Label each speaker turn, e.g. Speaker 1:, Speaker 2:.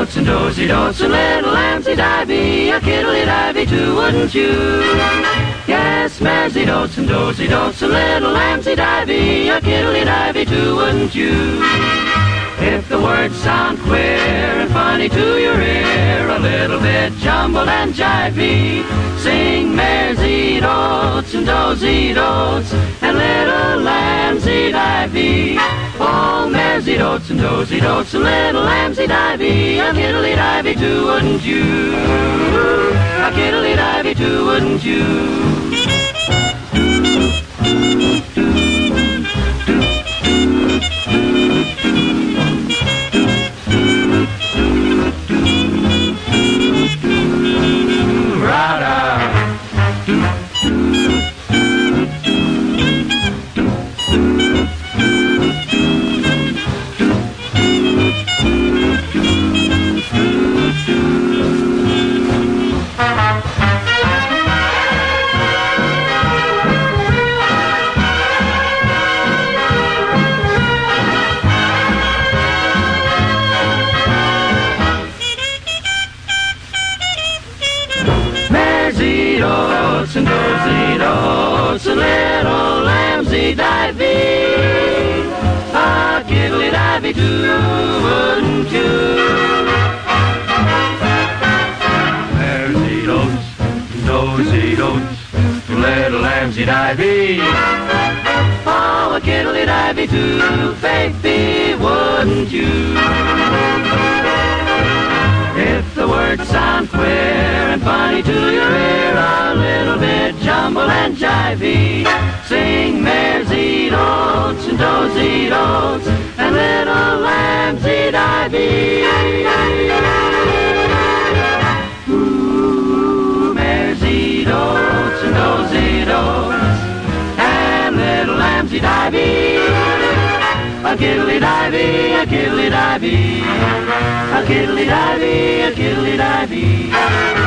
Speaker 1: dotes and dozy dotes and little lambsy divey, a kiddly divey too, wouldn't you? Yes, maresy dotes and dozy dotes and little lambsy divey, a kiddly divey too, wouldn't you? If the words sound queer and funny to your ear, a little bit jumbled and jivey, sing maresy dotes and dozy dotes and little lambsy divey. Oh, maresy dotes and dozy dotes and little lambsy divey, a kiddly divey too, wouldn't you? A kiddly divey too, wouldn't you? Dotes and dozy dotes and little lambsy divey, a kiddly divey too, wouldn't you? Maresy dotes and dozy dotes, little lambsy divey, oh, a kiddly divey too, baby, wouldn't you? If the words sound queer and funny to your ear, a little bit jumble and jivey, sing maresy dotes and dozy dotes and little lambsy divey. Ooh, maresy dotes and dozy dotes and little lambsy divey. A kiddly divey, a kiddly divey, a kiddly divey, a kiddly divey.